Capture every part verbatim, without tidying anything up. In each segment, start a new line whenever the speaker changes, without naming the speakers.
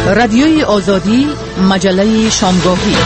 رادیوی آزادی، مجله شامگاهی.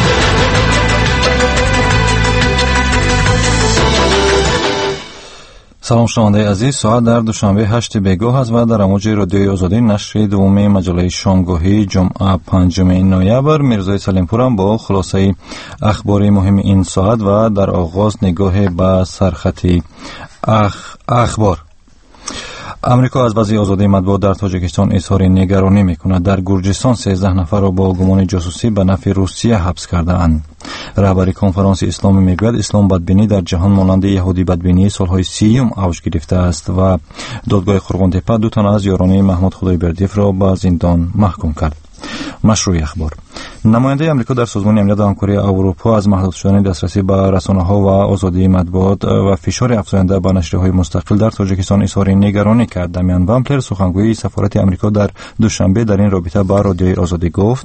سلام شنونده عزیز، ساعت در دوشنبه هشت بیگاه است و در امواج رادیوی آزادی نشر دوم مجله شامگاهی جمعه پنجم نوامبر میرزای سلیمپورم با خلاصه اخباری مهم این ساعت و در آغاز نگاه به سرخط اخ اخبار. امریکا از وضع آزادی مطبوعات در تاجیکستان اظهار نگرانی میکند. در گرجستان سیزده نفر را با گمان جاسوسی به نفع روسیه حبس کرده اند. رهبر کنفرانس اسلامی میگوید اسلام بدبینی در جهان مانند یهودی بدبینی سالهای سیوم اوج گرفته است و دادگاه قرغن‌تپه دو تن از یاران محمود خدایبردیف را به زندان محکوم کرد. مشروع اخبار. نماینده امریکا در سازمان امنیت و همکاری اروپا از محدود شدن دسترسی به رسانه‌ها و آزادی مطبوعات و فشار افزاینده به نشریه‌های مستقل در تاجیکستان اظهار نگرانی کرد. دمیان وامپلر سخنگوی سفارت امریکا در دوشنبه در این رابطه به رادیوی آزادی گفت: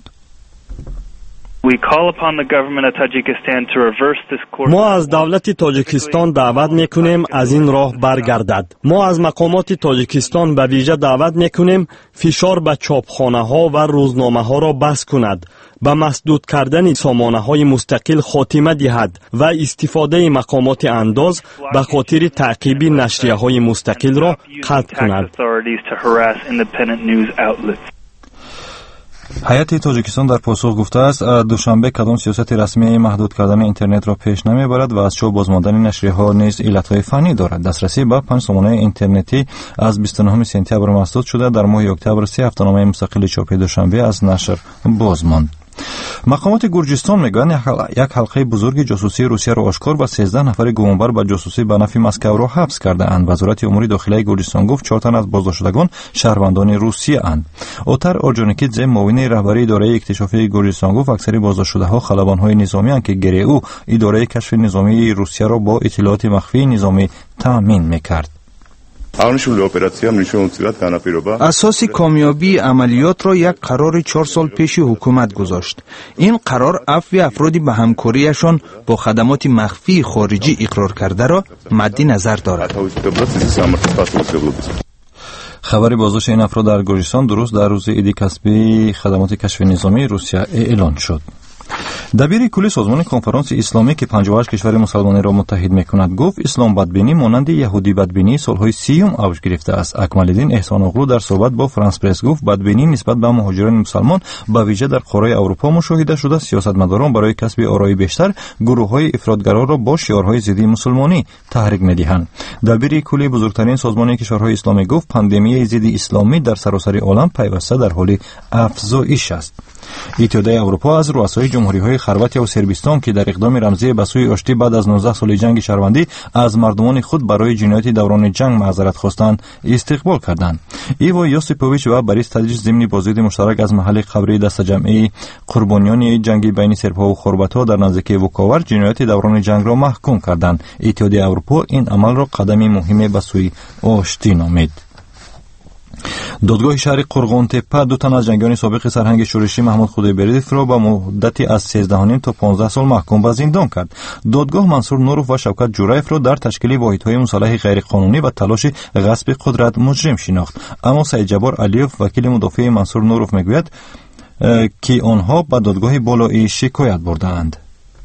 ما از دولت تاجیکستان دعوت میکنیم از این راه برگردد. ما از مقامات تاجیکستان به ویژه دعوت میکنیم فشار به چاپخانه ها و روزنامه ها را بس کند، به مسدود کردن سامانه های مستقل خاتمه دهد و استفاده مقامات انداز به خاطر تعقیب نشریه های مستقل را قطع کند.
هیئت تاجیکستان در پاسخ گفته است دوشنبه کدام سیاست رسمی محدود کردن اینترنت را پیش نمیبرد و از چوب باز ماندن نشریه‌ها نیز علتهای فنی دارد. دسترسی به پنج سامانه اینترنتی از بیست و نهم سپتامبر مسدود شده. در ماه اکتبر سه هفته‌نامه مستقل چاپی دوشنبه از نشر باز ماند. مقامات گرجستان میگویند یک حلقه بزرگ جاسوسی روسیه را آشکار و سیزده نفر گمانبر به جاسوسی به نفع مسکو را حبس کرده اند. وزارت امور داخلی گرجستان گفت چهار تن از بازداشتگان شهروندان روسیه اند. اوتر اورجونیکیدزه معاون رهبری اداره اکتشافی گرجستان گفت اکثر بازداشت‌شده‌ها خلبان‌های نظامی اند که گرئو اداره کشف نظامی روسیه را با اطلاعات مخفی نظامی تامین می‌کرد.
اساس کامیابی عملیات را یک قرار چهار سال پیش حکومت گذاشت. این قرار عفو افرادی به همکاریشان با خدمات مخفی خارجی اقرار کرده را مد نظر دارد.
خبر بازداشت این افراد در گرجستان درست در روز عید کسبی خدمات کشف نظامی روسیه اعلان شد. دبیر کلی سازمان کنفرانس اسلامی که پنجاه و هشت کشور مسلمانی را متحد می‌کند گفت اسلام بدبینی مانند یهودی بدبینی سالهای سیوم اوج گرفته است. اکمال‌الدین احسان اغلو در صحبت با فرانس پرس گفت بدبینی نسبت به مهاجران مسلمان به ویژه در قاره اروپا مشاهده شده. سیاستمداران برای کسب آرای بیشتر گروه‌های افراطگرا را با شعارهای ضد مسلمانی تحریک می‌دهند. دبیر کلی بزرگترین سازمان کشورهای اسلامی گفت پاندمی ضد اسلامی در سراسر عالم پیوسته در حال افزایش است. اتحادیه اروپا از رؤسای جمهوری‌های خرواطیا و سربستان که در اقدام رمزی به سوی آشتی بعد از نوزده سال جنگ شهروندی از مردمان خود برای جنایات دوران جنگ معذرت خواستند استقبال کردند. ایوا یوسیپوویچ و بریس تادیچ ضمن بازدید مشترک از محل قبری دست جمعی قربانیان جنگ بین سرب‌ها و خرواط‌ها در نزدیکی وکاور جنایات دوران جنگ را محکوم کردند. اتحادیه اروپا این عمل را قدمی مهمی به سوی آشتی نامید. دادگاه شهر قرغن‌تپه دو تن از جنگیان سابق سرهنگ شورشی محمود خدایبردیف را به مدتی از سیزده و نیم تا پانزده سال محکوم به زندان کرد. دادگاه منصور نوروف و شوکت جورایف را در تشکیل واحدهای مسلح غیرقانونی و تلاش غصب قدرت مجرم شناخت. اما سید جبار علیوف وکیل مدافع منصور نوروف میگوید که آنها به دادگاه بالایی شکایت برده‌اند.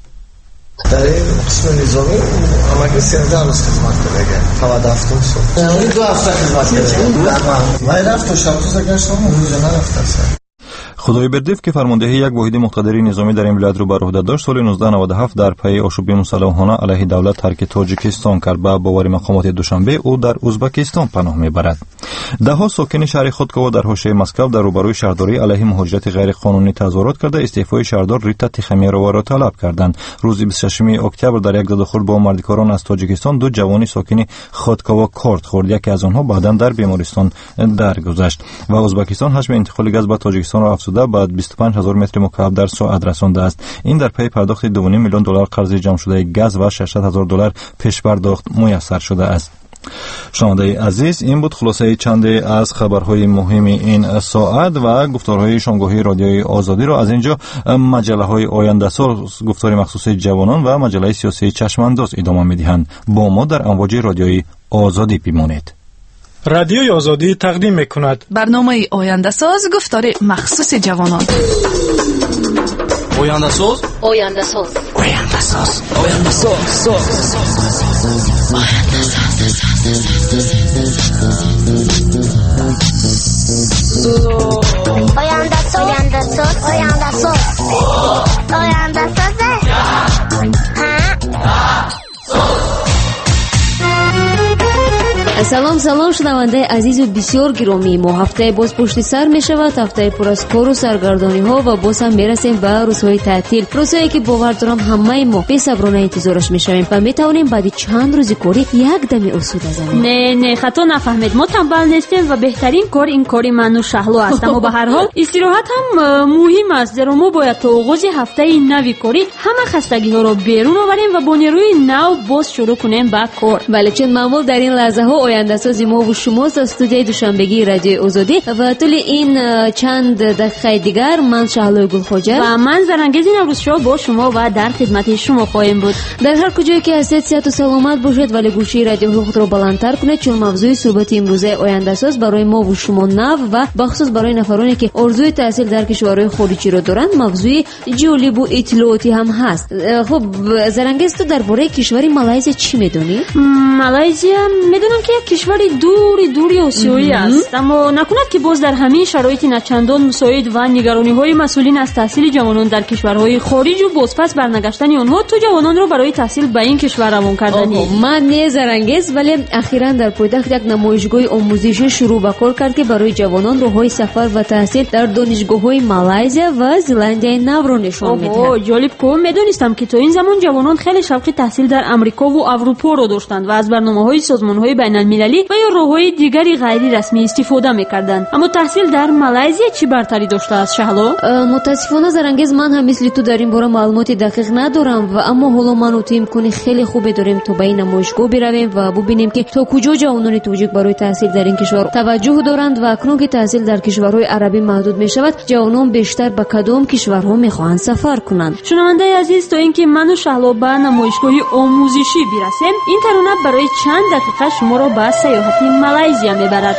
در این قسم نظامی همگی سیزده روز خدمت کرده تا دفتون صبح یعنی دو هفته خدمت کرده من رفت و شب تو گشتم روز نرفتم.
خدایبردیف که فرماندهی یک واحد مقتدر نظامی در این ولایت رو بر عهده داشت سال نوزده نود و هفت در پی آشوب مسلحانه علیه دولت ترک تاجیکستان کرد. به باور مقامات دوشنبه او در ازبکستان پناه میبرد. دهها ساکن شهر خودکاوا در حاشیه مسکو در روبروی شهرداری علیه مهاجرت غیر قانونی تظاهرات کرده استعفای شهردار ریتا تیخمیروا را طلب کردند. روز بیست و ششم اکتبر در یک تداخل با مردکاران از تاجیکستان دو جوانی ساکن خودکاوا کارت خورد. یکی از آنها بعداً در بیمارستان درگذشت و ازبکستان حجم انتقال گاز به تاجیکستان را افزوده بعد بیست و پنج هزار متر مکعب در ساعت رسانده است. این در پی پرداخت دو و نیم میلیون دلار قرض جمع شده گاز و ششصد هزار دلار پیش پرداخت میسر شده است. شنونده عزیز، این بود خلاصه چند از خبرهای مهم این ساعت و گفتارهای شامگاهی رادیوی آزادی را از اینجا مجله های آینده سال گفتار مخصوص جوانان و مجله سیاسی چشم انداز ادامه میدهند. با ما در امواج رادیوی آزادی بمانید.
رادیوی آزادی تقدیم میکند
برنامه آینده ساز گفتار مخصوص جوانان.
آینده ساز
آینده ساز
آینده ساز آینده ساز
آینده ساز آینده ساز آینده ساز آینده ساز
салом салом шунавандаи азизу бисёр гиромӣ, мо ҳафтаи боз пушти сар мешавад, ҳафтаи пур аз кору саргардониҳо ва боз ҳам мерасем ба рӯзҳои таътил, рӯзҳое ки бовар дорам ҳамаи мо бесаброна интизораш мешавем ва метавонем баъди чанд рӯзи корӣ як дами осуда занем.
не не хато нафаҳмед, мо танбал нестем ва беҳтарин кор ин кори ману шаҳло аст, аммо ба ҳар ҳол истироҳат ҳам муҳим аст, зеро мо бояд то оғози ҳафтаи нави корӣ ҳама хастагиҳоро берун оварем ва бо нерӯи нав боз шурӯъ кунем ба кор.
бале чун маъмул дар ин лаҳзаҳо ояндасози мову шумост аз студияи душанбегии радиои озодӣ ва тӯли ин чанд дақиқаи дигар ман Шаҳлои Гулхоҷа
ва ман Зарангези Наврӯзшоҳ бо шумо ва дар хидмати шумо хоҳем буд.
дар ҳар куҷое ки ҳастед сиҳату саломат бошед, вале гӯшии радиоҳои худро баландтар кунед, чун мавзӯи суҳбати имрӯзаи ояндасоз барои мову шумо нав ва бахусус барои нафароне ки орзуи таҳсил дар кишварҳои хориҷиро доранд мавзӯи ҷолибу иттилоотӣ ҳам ҳаст. хуб Зарангез, ту дар бораи кишвари Малайзия чӣ медонӣ?
Малайзия медонам ки як кишвари дури дури осиёӣ аст, аммо накунад ки боз дар ҳамин шароити начандон мусоид ва нигарониҳои масъулин аз таҳсили ҷавонон дар кишварҳои хориҷу бозпас барнагаштани онҳо ту ҷавононро барои таҳсил ба ин кишвар равон карданӣ.
ман не Зарангез, вале ахиран дар пойтахт як намоишгоҳи омӯзишӣ шурӯъ ба кор кард ки барои ҷавонон роҳҳои сафар ва таҳсил дар донишгоҳҳои Малайзия ва Зеландияи Навро нишон медиҳад.
Оҳо, ҷолиб ку. Медонистам ки то ин замон ҷавонон хеле шавқи таҳсил дар Амрикову Аврупоро доштанд ва аз барномаҳои созмонҳои байналмилалӣ ва ё роҳҳои дигари ғайрирасмӣ истифода мекарданд. Аммо таҳсил дар Малайзия чӣ бартарӣ доштааст, Шаҳло?
мутаассифона Зарангез, ман ҳам мисли ту дар ин бора маълумоти дақиқ надорам ва аммо ҳоло ману ту имкони хеле хубе дорем то ба ин намоишгоҳ биравем ва бубинем ки то куҷо ҷавонони тоҷик барои таҳсил дар ин кишвар таваҷҷӯҳ доранд ва акнун ки таҳсил дар кишварҳои арабӣ маҳдуд мешавад, ҷавонон бештар ба кадом кишварҳо мехоҳанд сафар кунанд.
шунавандаи азиз, то ин ки ману Шаҳло ба намоишгоҳи омӯзишӣ бирасем, ин тарона барои чанд дақиқа шуморо ба саёҳати Малайзия мебарад.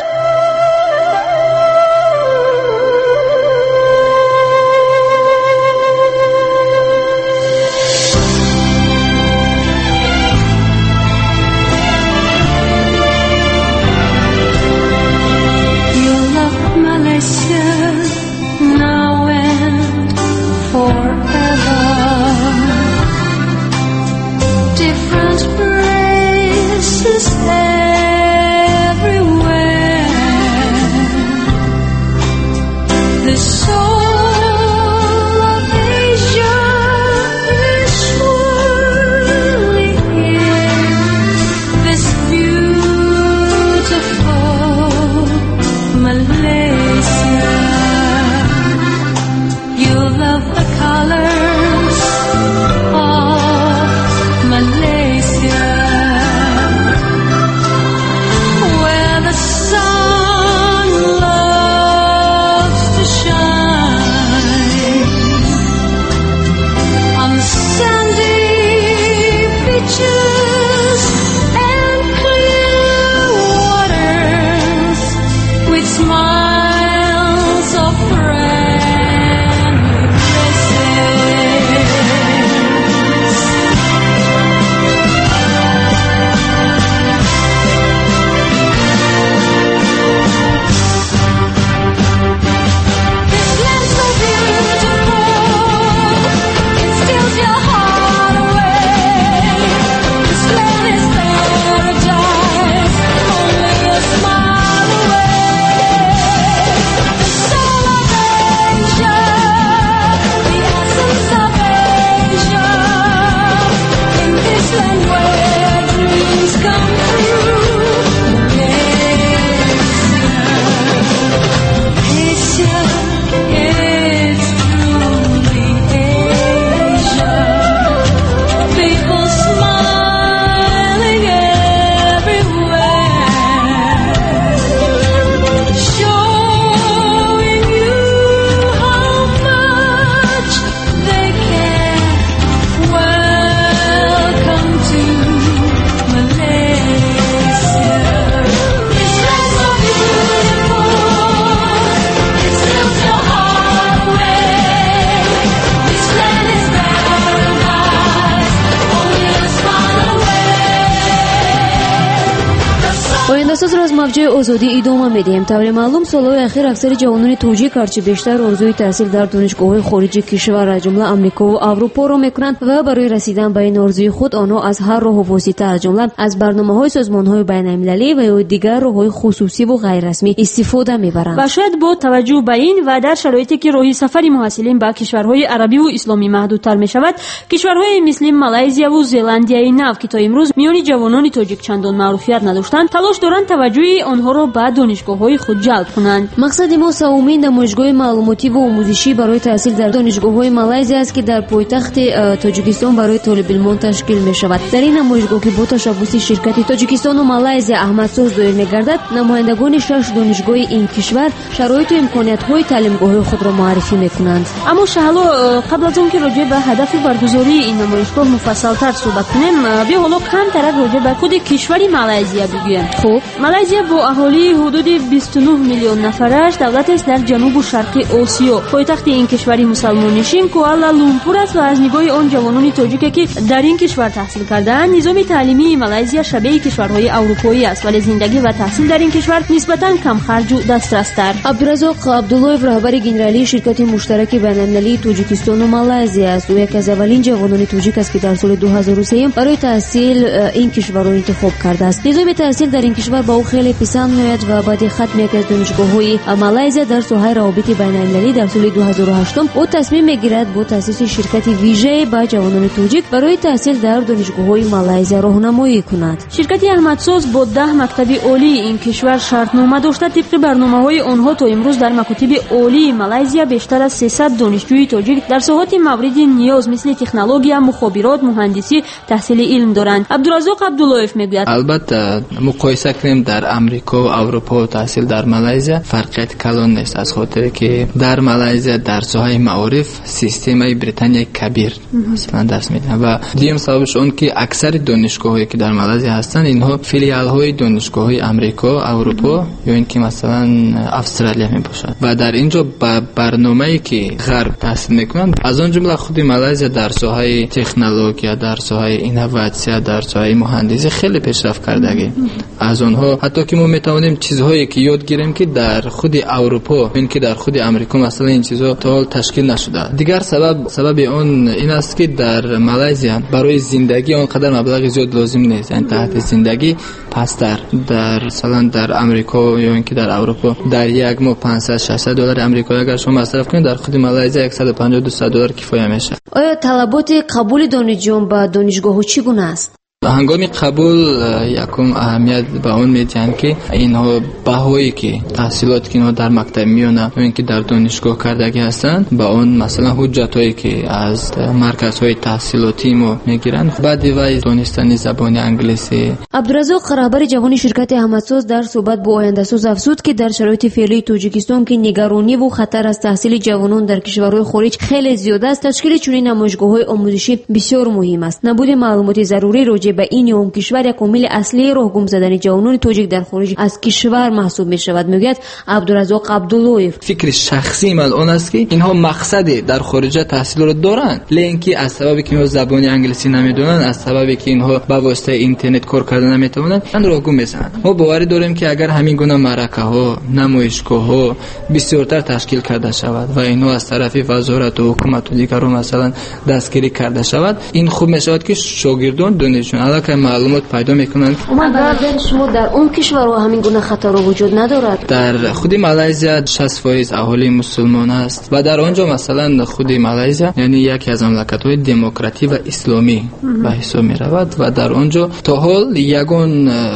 мавҷаи озодӣ идома медиҳем. таври маълум солҳои ахир аксари ҷавонони тоҷик ҳарчи бештар орзуи таҳсил дар донишгоҳҳои хориҷи кишвар аз ҷумла амрикову аврупоро мекунанд ва барои расидан ба ин орзуи худ онҳо аз ҳар роҳу восита аз ҷумла аз барномаҳои созмонҳои байналмилалӣ ва ё дигар роҳҳои хусусиву ғайррасмӣ истифода мебаранд. ва шояд бо таваҷҷӯҳ ба ин ва дар шароите ки роҳи сафари муҳассилин ба кишварҳои арабиву исломӣ маҳдудтар мешавад, кишварҳое мисли малайзияву зеландияи нав ки то имрӯз миёни ҷавонони тоҷик чандон маъруфият надоштанд, талош доранд таваҷҷӯҳи онҳоро ба донишгоҳҳои худ ҷалб кунанд. мақсади мо савумин намоишгоҳи маълумотиву омӯзишӣ барои таҳсил дар донишгоҳҳои Малайзия аст ки дар пойтахти тоҷикистон барои толибилмон ташкил мешавад. дар ин намоишгоҳ ки бо ташаббуси ширкати Тоҷикистону Малайзия Аҳмадсоз доир мегардад, намояндагони шаш донишгоҳи ин кишвар шароиту имкониятҳои таълимгоҳҳои худро муаррифӣ мекунанд. аммо шаҳло, қабл аз он ки роҷеъ ба ҳадафи баргузории ин намоишгоҳ муфассалтар суҳбат кунем, биё ҳоло камтарак роҷеъ ба худи кишвари Малайзия бигӯем. хуб, Малайзия бо аҳолии ҳудуди бисту нӯҳ миллион нафараш давлатест дар ҷанубу шарқи Осиё. пойтахти ин кишвари мусалмоннишин Куала-Лумпур аст ва аз нигоҳи он ҷавонони тоҷике ки дар ин кишвар таҳсил кардаанд, низоми таълимии Малайзия шабеҳи кишварҳои аврупоӣ аст, вале зиндагӣ ва таҳсил дар ин кишвар нисбатан камхарҷу дастрастар. Абдуразоқ Абдуллоев раҳбари генералии ширкати муштараки байналмилалии Тоҷикистону Малайзия аст. ӯ яке аз аввалин ҷавонони тоҷик аст ки дар соли ду ҳазору се барои таҳсил ин кишварро интихоб кардааст. низоми таҳсил дар ин кишвар ба ӯ хеле писанд меояд ва баъди хатми яке аз донишгоҳҳои Малайзия дар соҳаи равобити байналмилалӣ дар соли ду ҳазору ҳаштум ӯ тасмим мегирад бо таъсиси ширкати вижае ба ҷавонони тоҷик барои таҳсил дар донишгоҳҳои Малайзия роҳнамоӣ кунад. ширкати Аҳмадсоз бо даҳ мактаби олии ин кишвар шартнома дошта. тибқи барномаҳои онҳо то имрӯз дар макотиби олии Малайзия бештар аз сесад донишҷӯи тоҷик дар соҳати мавриди ниёз мисли технология, мухобирот, муҳандисӣ таҳсили илм доранд. Абдуразоқ Абдуллоев мегӯяд:
албатта муқоиса кунем дар амрико, аврупо таҳсил дар Малайзия фарқияти калон нест, аз хотире ки дар Малайзия дар соҳаи маориф системаи Британияи кабир масалан дарс медиҳанд ва дуюм сабабш он ки аксари донишгоҳҳое ки дар Малайзия ҳастанд инҳо филиалҳои донишгоҳҳои амрико, аврупо ё ин ки масалан Австралия мебошад ва дар инҷо ба барномае ки ғарб таҳсил мекунанд, аз он ҷумла худи Малайзия дар соҳаи технология, дар соҳаи инноватсия, дар соҳаи муҳандисӣ хеле пешрафт кардагӣ. аз онҳо ҳатто ки мо метавонем чизҳое ки ёд гирем ки дар худи аврупо ё ин ки дар худи амрико масалан ин чизҳо то ҳол ташкил нашудааст. дигар сабаб сабаби он ин аст ки дар Малайзия барои зиндагӣ он қадар маблағи зиёд лозим нест, яъни таҳти зиндагӣ пастар. дар масалан дар амрико ё ин ки дар аврупо дар як моҳ панҷсад шашсад доллари амрикоӣ агар шумо масриф кунед, дар худи Малайзия яксаду панҷоҳ дусад доллар кифоя мешавад.
оё талаботи қабули донишҷӯён ба донишгоҳҳо чӣ гуна аст?
ҳангоми қабул якум аҳамият ба он медиҳанд ки инҳо баҳое ки таҳсилоте ки инҳо дар мактаб меёнанд ё ин ки дар донишгоҳ кардагӣ ҳастанд ба он масалан ҳуҷҷатҳое ки аз марказҳои таҳсилотии мо мегиранд, баъди вай донистани забони англисӣ.
Абдуразоқ раҳбари ҷавони ширкати Аҳмадсоз дар суҳбат бо Ояндасоз афзуд ки дар шароити феълии Тоҷикистон ки нигарониву хатар аз таҳсили ҷавонон дар кишварҳои хориҷ хеле зиёд аст, ташкили чунин намоишгоҳҳои омӯзишӣ бисёр муҳим аст. набуди маълумоти зарури роҷеъ ба ин ё он кишвар як омили аслии роҳгум задани ҷавонони тоҷик дар хориҷ аз кишвар маҳсуб мешавад, мегӯяд Абдуразоқ Абдуллоев.
фикри шахсии ман он аст ки инҳо мақсаде дар хориҷа таҳсилро доранд, лекин аз сабабе ки инҳо забони англисӣ намедонанд, аз сабабе ки инҳо ба воситаи интернет кор карда наметавонанд, ан роҳгум мезананд. мо боварӣ дорем ки агар ҳамин гуна маъракаҳо, намоишгоҳҳо бисёртар ташкил карда шавад ва инҳо аз тарафи вазорату ҳукумату дигарон масалан дастгирӣ карда шавад, ин хуб мешавад ки шогирдон донишҷӯён аллакай маълумот пайдо мекунанд.
Агар шумо дар он кишварҳо ҳамин гуна хатарҳо вуҷуд надорад?
дар худи Малайзия шаст фоиз аҳолии мусулмон аст ва дар он ҷо масалан худи Малайзия яъне яке аз мамлакатҳои демократӣ ва исломӣ ба ҳисоб меравад ва дар он ҷо то ҳол ягон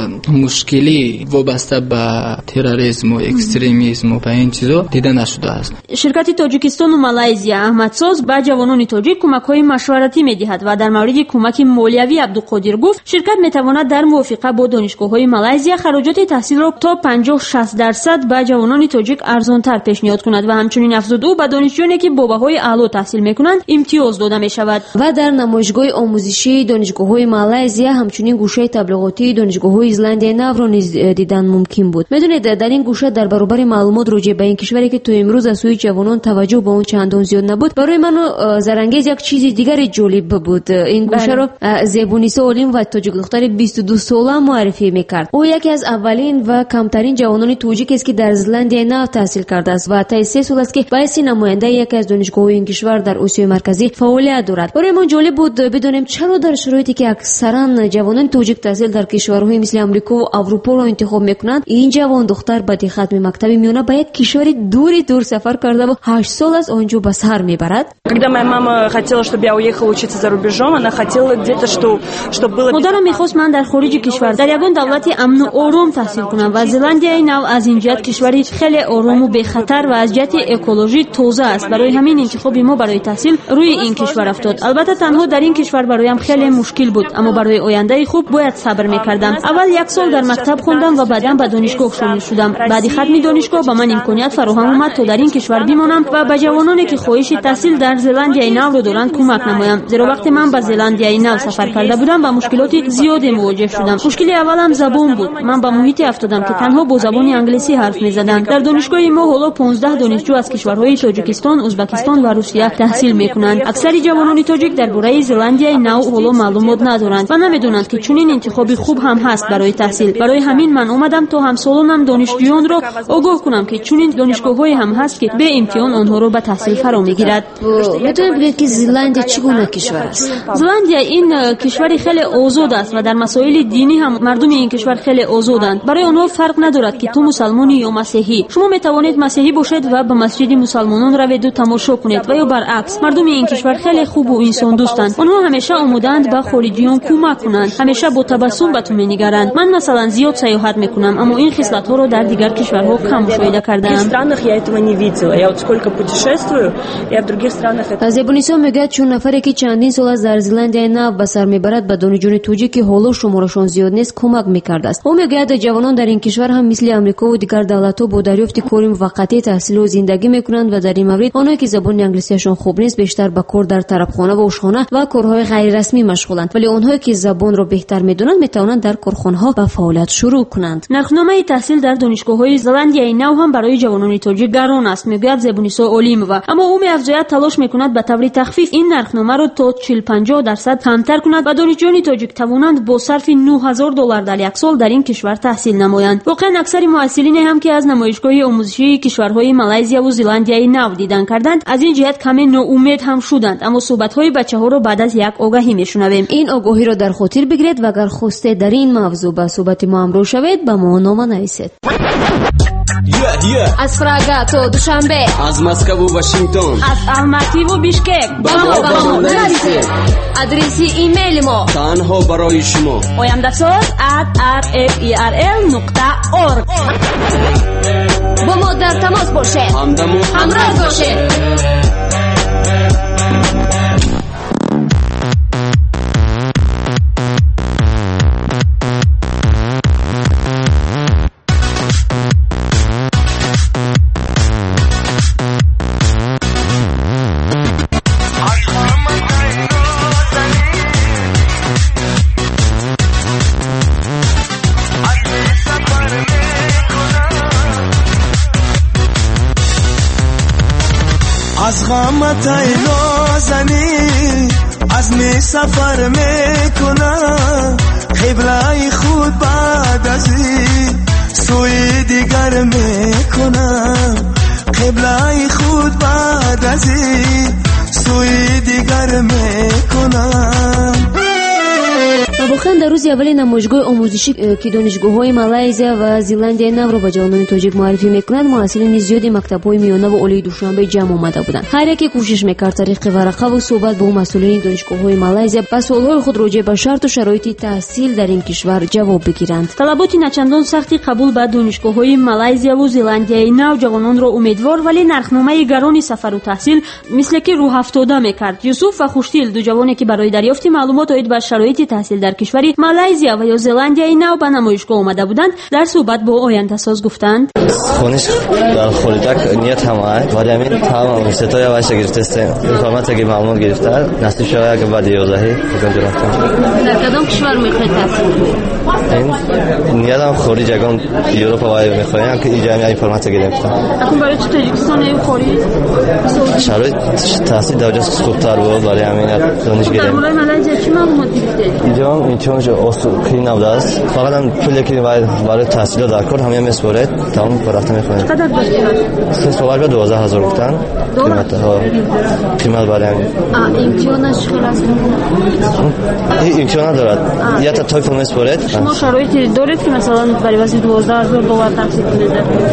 мушкилӣ вобаста ба терроризму, экстремизму ба ин чизо дида нашудааст.
ширкати Тоҷикистону Малайзия Аҳмадсоз ба ҷавонони тоҷик кӯмакҳои машваратӣ медиҳад ва дар мавриди кӯмаки молиявӣ Абдуқодир гуфт, ширкат метавонад дар мувофиқа бо донишгоҳҳои Малайзия хароҷоти таҳсилро то панҷоҳ шаст дарсад ба ҷавонони тоҷик арзонтар пешниҳод кунад ва ҳамчунин афзуд ӯ ба донишҷӯёне ки бо баҳои аъло таҳсил мекунанд имтиёз дода мешавад. ва дар намоишгоҳи омӯзишии донишгоҳҳои Малайзия ҳамчунин гӯшаи таблиғотии донишгоҳҳои Исландияи навро низ дидан мумкин буд. медонед дар ин гӯша дар баробари маълумот роҷеъ ба ин кишваре ки то имрӯз аз сӯи ҷавонон таваҷҷӯҳ ба он чандон зиёд набуд, барои ману зарангез як чизи дигари ҷолиб буд. ин гӯшаро Зебуниса Олимова
معلم و تاجیک دختر بیست و دو ساله معرفی میکرد. او یکی از اولین و کمترین جوانان تاجیک است که در زلندیای نو تحصیل کرده است و تا سه سال است که به حیث نماینده یکی از دانشگاه‌های این کشور در آسیای مرکزی فعالیت دارد. برای ما جالب بود بدونیم چرا در شرایطی که اکثرا جوانان تاجیک تحصیل در کشورهای مثل آمریکا و اروپا را انتخاب میکنند، این جوان دختر بعد ختم مکتب میانه به یک کشور دوری دور سفر کرده و هشت سال از آنجا به سر میبرد.
Когда моя мама хотела, чтобы я уехала учиться за рубежом, она хотела где-то, что, чтобы было...
مادرم میخواست من در خارج کشور در یگان دولت امن و آرام تحصیل کنم و زلندیای نو از این جهت کشوری خیلی آرام و بی خطر و از جهت اکولوژی تازه است. برای همین انتخاب ما برای تحصیل روی این کشور افتاد. البته تنها در این کشور برایم خیلی مشکل بود، اما برای آینده خوب باید صبر میکردم. اول یک سال در مکتب خوندم و بعداً به دانشگاه شامل شدم. بعد ختم دانشگاه به من امکانیت فراهم آمد تا در این کشور بمانم و به جوانانی که خواهش تحصیل در زلندیای نو رو دارند کمک نمایم. زیرا وقتی من به زلندیای نو سفر کرده بودم با مشکلات زیادی مواجه شدم. مشکل اولم زبان بود. من با محیط افتادم که تنها با زبان انگلیسی حرف می‌زدند. در دانشگاه ما حالا پانزده دانشجو از کشورهای تاجیکستان، ازبکستان و روسیه تحصیل می‌کنند. اکثر جوانان تاجیک درباره زلندیای نو حالا معلومات ندارند و نمی‌دونند که چنین انتخابی خوب هم هست برای تحصیل. برای همین من اومدم تا همسالانم دانشجویان رو آگاه کنم که چنین دانشگاه‌هایی هم هست که به امتحان آنها رو به تحصیل فرا می‌گیرد.
می‌تونید بگید که زلندیا چگونه کشور است؟
زلندیا این کشوری خیلی آزاد است و در مسائل دینی هم مردم این کشور خیلی آزادند. برای آنها فرق ندارد که تو مسلمانی یا مسیحی. شما می توانید مسیحی باشید و به مسجد مسلمانان روید و تماشا کنید و یا برعکس. مردم این کشور خیلی خوب و انسان دوستند. آنها همیشه آماده‌اند به خارجیان کمک کنند. همیشه با تبسم به تو می‌نگرند. من مثلا زیاد سیاحت می‌کنم، اما این خصلت‌ها رو در دیگر کشورها کم مشاهده کردم.
زبونیسا میگه چون نفری که چندین سال از در زلندیای نو به سر میبرد به دانشجویان تاجیک که حالا شمارشان زیاد نیست کمک میکرده است. او میگه جوانان در این کشور هم مثل آمریکا و دیگر دولت‌ها با دریافت کار موقتی تحصیل و زندگی میکنند و در این مورد آنها که زبان انگلیسیشان خوب نیست بیشتر به کار در طرفخانه و آشخانه و کارهای غیر رسمی مشغولند، ولی آنها که زبان را بهتر میدونند میتوانند در کارخانه‌ها به فعالیت شروع کنند.
نرخنامه تحصیل در دانشگاه‌های زلندیای نو هم برای جوانان تاجیک گران است، میگه زبونیسا اولیمووا، اما او می‌افزاید تلاش میکند به طور تخفیف این نرخنامه را تا چهل پنجاه درصد کمتر کند و دانشجویان تاجیک توانند با صرف نه هزار دلار در یک سال در این کشور تحصیل نمایند. واقعا اکثر محصلین هم که از نمایشگاه آموزشی کشورهای مالزیا و زلندیای نو دیدن کردند از این جهت کمی ناامید هم شدند، اما صحبت‌های بچه‌ها را بعد از یک آگاهی میشنویم.
این آگاهی را در خاطر بگیرید و اگر خواسته در این موضوع به صحبت ما همراه شوید به ما نامه نویسید.
Yeah, yeah.
از پراگ تا دوشنبه،
از مسکو و واشنگتن،
از الماتی و بیشکک
با ما با ما نویسید.
آدرس ایمیل ما
تنها برای شما
oyandasos at r f e r l نقطه org.
با ما در تماس باشید، همراه باشید.
از غمت ای نازنی از می سفر میکنم قبله خود بعد از این سوی دیگر میکنم قبله خود بعد از این سوی دیگر میکنم.
واقعا در روز اول نمایشگاه آموزشی که دانشگاه‌های مالزیا و زلندیای نو را به جوانان تاجیک معرفی میکنند، محصلین زیادی مکتب‌های میانه و عالی دوشنبه جمع آمده بودند. هر یکی کوشش میکرد طریق ورقه و صحبت با مسئولین دانشگاه‌های مالزیا و سوال‌های خود راجع به شرط و شرایط تحصیل در این کشور جواب بگیرند.
طلبات نچندان سختی قبول به دانشگاه‌های مالزیا و زلندیای نو جوانان را امیدوار ولی نرخنامه گران سفر و تحصیل مثل که روح افتاده میکرد. یوسف و خوشدل دو جوانی که برای دریافت معلومات راجع به شرایط تحصیل در کشوری مالزیا و یا زلندیای نو به نمایشگاه آمده بودند در صحبت با آینده‌ساز گفتند
خونش در خودک نیت هم ولی همین تمام ستای واش گرفته اینفورماسیون که معلومات گرفته نصیب شده که بعد یازده فکر کنم
در کدام کشور میخواهید تحصیل کنید؟
این نیادم خارج اگان اروپا و میخوایم که اینجا همین فرمت گرفتم.
اکنون برای چه تاجیکستان این خارج؟
شرایط تحصیل در اونجا خوبتر بود برای همین دانش گرفتم.
در مورد مالزی چی معلومات گرفتید؟
اینجا این چونش اصولی نبوده است. فقط هم پولی که برای تحصیل در کار همین مسپرد تمام براتون میخوایم.
چقدر داشت؟
سه سوال به دوازده هزار گفتن. قیمت ها قیمت برای همین.
امتحانش خیلی است.
این امتحان دارد. یا تا تویفل مسپرد.
شما شرایطی دارید که مثلا برای واسه دوازده هزار دلار تحصیل کنید؟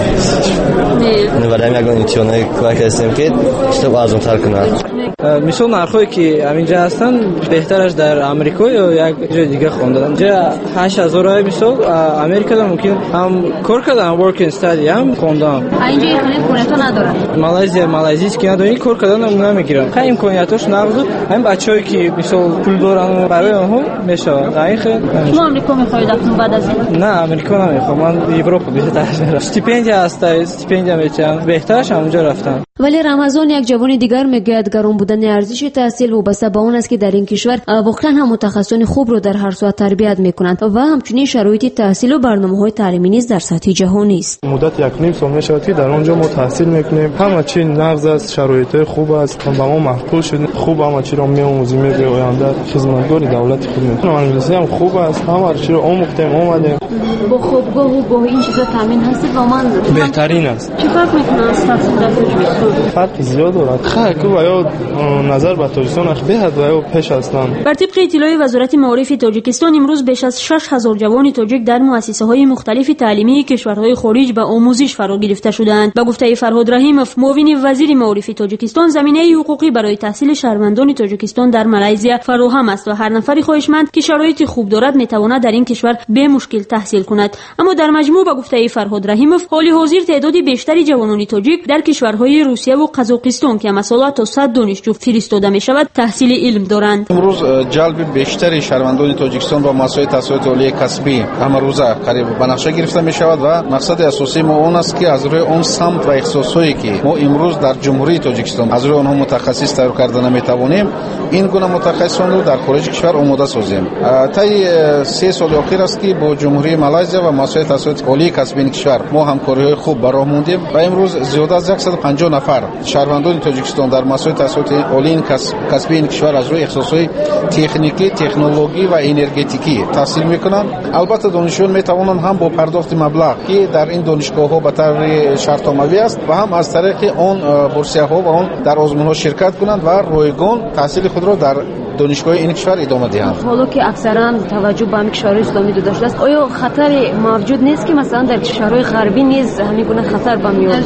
نه. برای همین اگر امتحانی کار کردیم که اشتباه ارزان تر کنند.
مثال نرخایی که همینجا هستن بهترش در آمریکا یا یک جای دیگه خواندن. اینجا هشت هزار مثال امریکا ممکن هم کار کردن ورک استادی هم خواندم.
اینجا امکانیت نداره.
مالزی مالزی که نداره کار کردن نمیگیرن. خیلی امکانیاتش نقض. همین بچه‌ای که مثال پول دارن برای اونها میشه. دقیقاً.
شما آمریکا میخواید اکنون بعد از این؟
نه آمریکا نمیخوام. من اروپا بهتر میرم. استیپندی هست. استیپندی میتونم بهترش اونجا رفتم.
ولی رمضان یک جوان دیگر میگوید گران بودن ارزش تحصیل وابسته به آن است که در این کشور واقعا هم متخصصان خوب رو در هر ساعت تربیت میکنند و همچنین شرایط تحصیل و برنامه‌های تعلیمی نیز در سطح جهانی است.
مدت یک نیم سال میشه که در آنجا ما تحصیل میکنیم. همه چی نقض است، شرایط خوب است، با ما معقول شد. خوب همه چی رو میآموزیم به آینده خدمتگار دولت خود میکنیم. انگلیسی هم خوب است، همه چی رو آموختیم اومدیم.
با خوابگاه و با این چیزا تامین هست و من
بهترین است.
چه فرق میکنه از تحصیل در تاجیکستان؟
فرق زیاد دارد. خیلی و یا نظر به تاجیکستان اخ بهد و یا پیش هستند.
بر طبق اطلاع وزارت معارف تاجیکستان امروز بیش از شش هزار جوان تاجیک در مؤسسه‌های مختلف تعلیمی کشورهای خارج به آموزش فرا گرفته شدند. با گفته فرهاد رحیموف معاون وزیر معارف تاجیکستان زمینه حقوقی برای تحصیل شهروندان تاجیکستان در مالزی فراهم است و هر نفری خواهشمند که شرایط خوب دارد میتواند در این کشور به مشکل تحصیل کند. اما در مجموع با گفته فرهاد رحیموف حال حاضر تعداد بیشتری جوانان تاجیک در کشورهای روسیه و قزاقستان که مثلا تا صد دانشجو فرستاده می شود تحصیل علم دارند.
امروز جلب بیشتری شهروندان تاجیکستان با مؤسسات تحصیلات عالی کسبی همه روزه قریب به نقشه گرفته می شود و مقصد اساسی ما اون است که از روی اون سمت و اختصاصی که ما امروز در جمهوری تاجیکستان از روی اونها متخصص تایید کردن نمی توانیم این گونه متخصصان رو در خارج کشور آماده سازیم. طی سه سال اخیر است که با جمهوری مالزی و مؤسسات تحصیلات عالی کسبی کشور ما همکاری‌های خوب براه موندیم و امروز زیاده از صد و پنجاه نفر شهروندان تاجیکستان در مؤسسات تحصیلات عالی کسبی این کشور از روی اختصاص‌های تکنیکی، تکنولوژی و انرژتیکی تحصیل میکنند. البته دانشجویان میتوانند هم با پرداخت مبلغ که در این دانشگاه‌ها به طور شرط آمیزی است و هم از طریق آن بورسیه‌ها و آن در آزمون‌ها شرکت کنند و رایگان تحصیل خود را در دانشگاه این کشور ادامه دهند.
حالا که اکثرا توجه به همین کشورهای اسلامی داشته است، آیا خطری موجود نیست که مثلا در کشورهای غربی نیز همین گونه خطر به میاد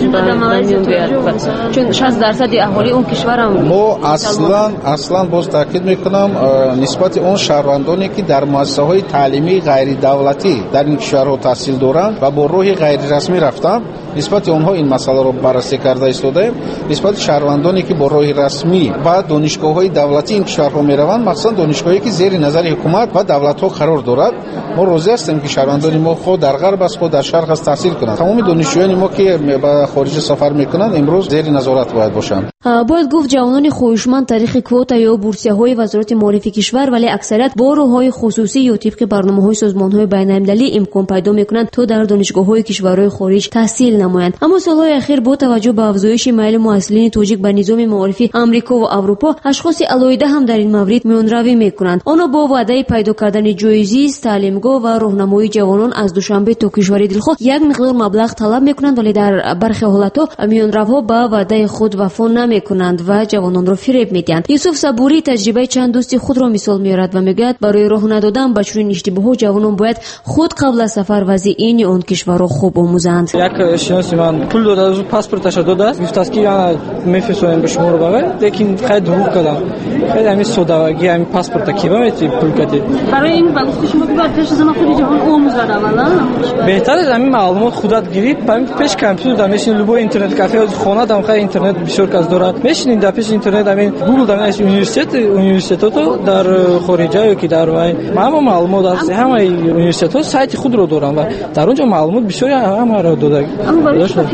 بیاد؟ چون شصت درصد اهالی اون کشور هم
ما اصلا اصلا باز تاکید میکنم نسبت اون شهروندانی که در مؤسسه‌های تعلیمی غیر دولتی در این کشورها تحصیل دارند و با راه غیر رسمی رفتند نسبت اونها این مسئله رو بررسی کرده ایستادیم. نسبت شهروندانی که با راه رسمی و دانشگاه‌های دولتی این کشورها میروند مخصوصا دانشگاهی که زیر نظر حکومت و دولت‌ها قرار دارد ما راضی هستیم که شهروندان ما خود در غرب است خود در شرق است تحصیل کنند. تمام دانشجویان ما که به خارج سفر میکنند امروز زیر نظارت باید باشند.
باید گفت جوانان خواهشمند طریق کوتا یا بورسیه‌های وزارت معارف کشور ولی اکثریت با راه‌های خصوصی یا طبق برنامه‌های سازمان‌های بین‌المللی امکان پیدا می‌کنند تا در دانشگاه‌های کشورهای خارج تحصیل نمایند. اما سال‌های اخیر با توجه به افزایش میل مؤثرین تاجیک به نظام معارفی آمریکا و اروپا اشخاص علایده هم در این مورد میانروی می‌کنند. آنها با وعده پیدا کردن جایزه تعلیمگاه و راهنمایی جوانان از دوشنبه تا کشور دلخواه یک مقدار مبلغ طلب می‌کنند ولی در برخی حالت‌ها میانروها با وعده خود وفا نمی‌کنند و جوانان را فریب می‌دهند. یوسف صبوری تجربه چند دوستی خود را مثال می‌آورد و میگوید برای راه ندادن به چنین اشتباهات جوانان باید خود قبل از سفر وضعیت آن کشور را خوب آموزند.
یک شناسی من پول داد از پاسپورتش داده است گفت است که من می‌فرستم به شما رو بگم لیکن خیلی دروغ کردم. خیلی همین سوداگی همین پاسپورت کی باید پول کردی
برای این وقتی شما که بعد پیش از ما خود جوان آموزد اولا
بهتره همین معلومات خودت گیرید بعد پیش کامپیوتر در میشین لبو اینترنت کافه از خانه هم خیلی اینترنت بسیار کس داره میشینین در پیش اینترنت همین گوگل دانش یونیورسیت یونیورسیتاتو در خارج که در وای ما معلومات از همه یونیورسیتات سایت خود رو دارن و در اونجا معلومات بسیار همه را دادن.
اما برای شما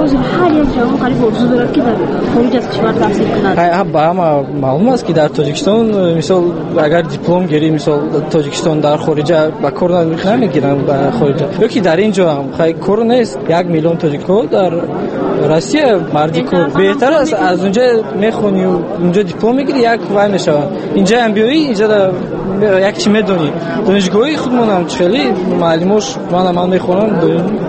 هر یک جوان قریب ارزو داره که در خارج از کشور تحصیل کند.
ها با ما معلوم است که در تاجیکستان مثلا اگر دیپلم گیری مثلا تاجیکستان در خارج با کار نمیگیرن با خارج یکی در اینجا هم خیلی کار نیست یک میلیون تاجیکو در روسیه مردی کار بهتر است از اونجا میخونی و اونجا دیپلم میگیری یک وای میشه اینجا ام بی ای اینجا یک چی میدونی دانشگاهی خودمون هم خیلی معلموش من من میخونم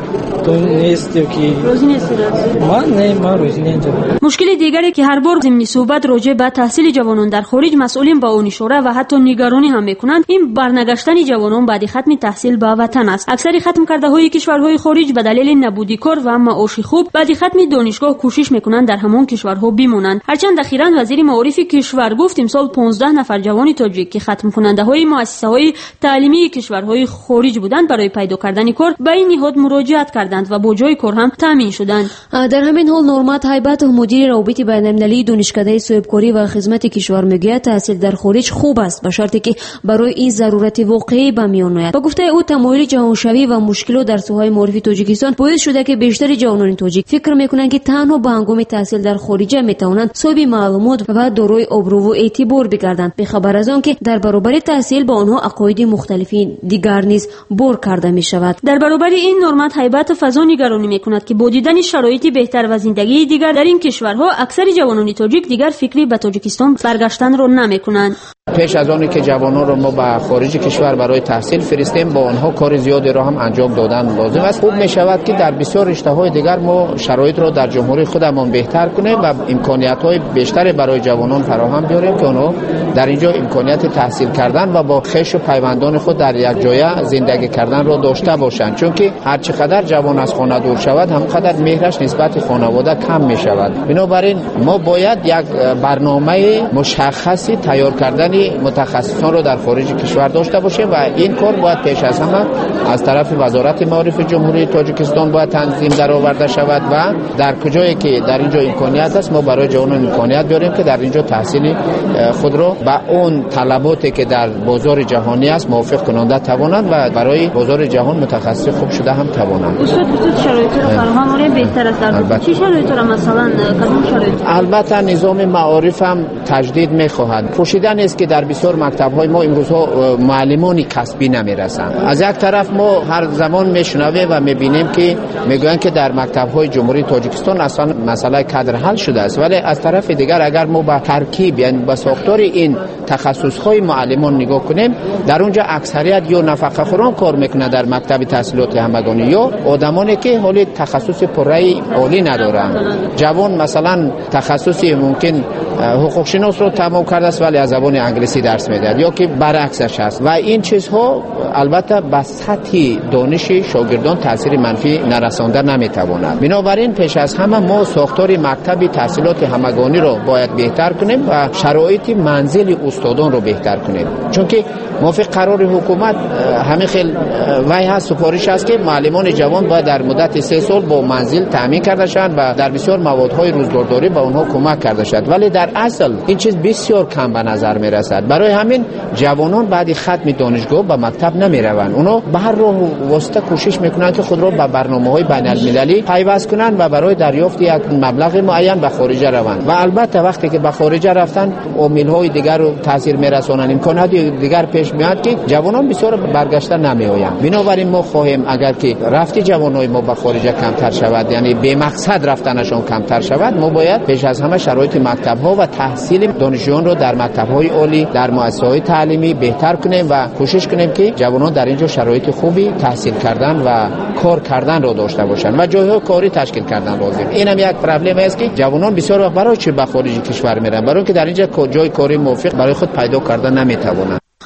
تو نیست که
روزی نیست
من نه من روزی اینجا.
مشکل دیگری که هر بار ضمن صحبت راجع به تحصیل جوانان در خارج مسئولین با اون اشاره و حتی نگرانی هم میکنند این برنگشتن جوانان بعد ختم تحصیل به وطن است. اکثر ختم کرده های کشورهای خارج به دلیل نبودی کار و معاش خوب بعد ختم دانشگاه کوشش میکنند در همان کشورها بمانند. هرچند اخیراً وزیر معارف کشور گفت امسال پانزده نفر جوان تاجیک که ختم کننده های مؤسسه های تعلیمی کشورهای خارج بودند برای پیدا کردن کار به این نهاد مراجعت کردند و با جای کار هم تامین شدند.
در همین حال نورمت هیبت مدیر روابط بین المللی دانشکده صاحبکاری و خدمت کشور میگوید تحصیل در خارج خوب است به شرطی که برای این ضرورت واقعی به میان آید. با گفته او تمایل جهانشوی و مشکلات در سوهای معرفی تاجیکستان باعث شده که بیشتر جوانان تاجیک فکر میکنند که تنها به هنگام تحصیل در خارج میتوانند صاحب معلومات و دارای آبرو و اعتبار بگردند به خبر از آن که در برابر تحصیل با آنها عقاید مختلفی دیگر نیز بر کرده می شود.
در برابر این نورمت هیبت فضا نگرانی میکند که با دیدن شرایط بهتر و زندگی دیگر در این کشورها اکثر جوانان تاجیک دیگر فکری به تاجیکستان برگشتن را نمیکنند.
پیش از آنی که جوانان را ما به خارج کشور برای تحصیل فرستیم با آنها کار زیادی را هم انجام دادن لازم است. خوب می شود که در بسیار رشته‌های دیگر ما شرایط را در جمهوری خودمان بهتر کنیم و امکانیت‌های بیشتری برای جوانان فراهم بیاریم که آنها در اینجا امکانیت تحصیل کردن و با خویش و پیوندان خود در یک جای زندگی کردن را داشته باشند، چون که هر چقدر جوان از خانه دور شود همانقدر مهرش نسبت خانواده کم می شود. بنابراین ما باید یک برنامه مشخصی تیار کردن متخصصان رو در خارج کشور داشته باشیم و این کار باید پیش از همه از طرف وزارت معارف جمهوری تاجیکستان باید تنظیم درآورده شود و در کجایی که در اینجا امکانیت است ما برای جوانان امکانیت بیاریم که در اینجا تحصیل خود را با اون طلباتی که در بازار جهانی است موافق کننده توانند و برای بازار جهان متخصص خوب شده هم توانند.
استاد بتوت شرایط رو فراهم آوریم بهتر است در چه شرایطی را مثلا کدوم شرایط؟
البته نظام معارف هم تجدید می‌خواهد. پوشیدن است که در بسیار مکتب‌های ما امروزها معلمان کسبی نمی‌رسند. از یک طرف ما هر زمان میشنویم و می‌بینیم که میگویند که در مکتب‌های جمهوری تاجیکستان اصلا مسئله کادر حل شده است، ولی از طرف دیگر اگر ما با ترکیب یعنی با ساختار این تخصص‌های معلمان نگاه کنیم در اونجا اکثریت یا نفقه خوران کار میکنه در مکتب تحصیلات همگانی یا آدمانی که حالی تخصص پره‌ای عالی ندارند. جوان مثلا تخصصی ممکن حقوق شناس رو تمام کرده است ولی از زبان انگلیسی درس میدهد یا که برعکسش است و این چیزها البته به سطح دانش شاگردان تاثیر منفی نرسانده نمیتواند. بنابراین پیش از همه ما ساختار مکتب تحصیلات همگانی رو باید بهتر کنیم و شرایط منزل استادان رو بهتر کنیم، چون که موافق قرار حکومت همه خیل وای هست سفارش است که معلمان جوان باید در مدت سه سال با منزل تامین کرده شوند و در بسیار موادهای روزگارداری به اونها کمک کرده شود، ولی در اصل این چیز بسیار کم به نظر می رسد. برای همین جوانان بعد ختم دانشگاه به مکتب نمی روند. اونا به هر راه واسطه کوشش میکنند که خود را به برنامه‌های بین المللی پیوست کنند و برای دریافت یک مبلغ معین به خارج روند و البته وقتی که به خارج رفتن عامل‌های دیگر رو تاثیر میرسانند، امکانات دیگر پیش میاد که جوانان بسیار برگشتن نمیآیند. بنابراین ما خواهیم اگر که رفت جوانای ما به خارج کمتر شود، یعنی به مقصد رفتنشون کمتر شود، ما باید پیش از همه شرایط مکتب‌ها و تحصیل دانشجویان رو در مکتب‌های عالی در مؤسسه‌های تعلیمی بهتر کنیم و کوشش کنیم که جوانان در اینجا شرایط خوبی تحصیل کردن و کار کردن رو داشته باشند و جای‌های کاری تشکیل کردن لازم. این هم یک پرابلم است که جوانان بسیار وقت برای چه به خارج کشور میرن؟ برای اینکه در اینجا جای کاری موافق برای خود پیدا کردن نمیتوانند.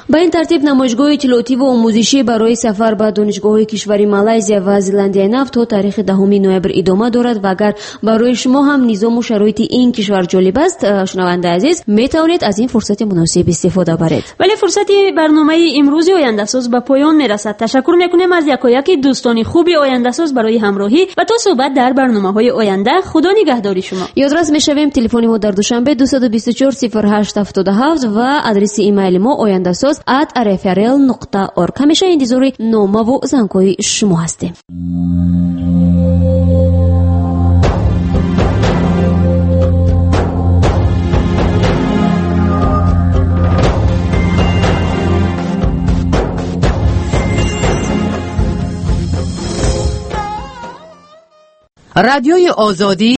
با این ترتیب نمایشگاه اطلاعاتی و آموزشی برای سفر به دانشگاه‌های کشوری مالزیا و زلندیای نفت تا تاریخ دهم نوامبر ادامه دارد و اگر برای شما هم نظام و شرایط این کشور جالب است شنونده عزیز می توانید از این فرصت مناسب استفاده برید.
ولی فرصت برنامه امروز آینده ساز به پایان میرسد. تشکر میکنیم از یکایک دوستان خوب آینده ساز برای همراهی و تا صحبت در برنامه‌های آینده. خدا نگهداری شما.
یادرس میشویم تلفن ما در دوشنبه دو دو چهار صفر هشت هفت هفت و آدرس ایمیل ما آینده ساز ات ار اف ار ال نقطه اورگ. همیشه انتظار نامه و زنگ‌های شما هستیم.
رادیوی آزادی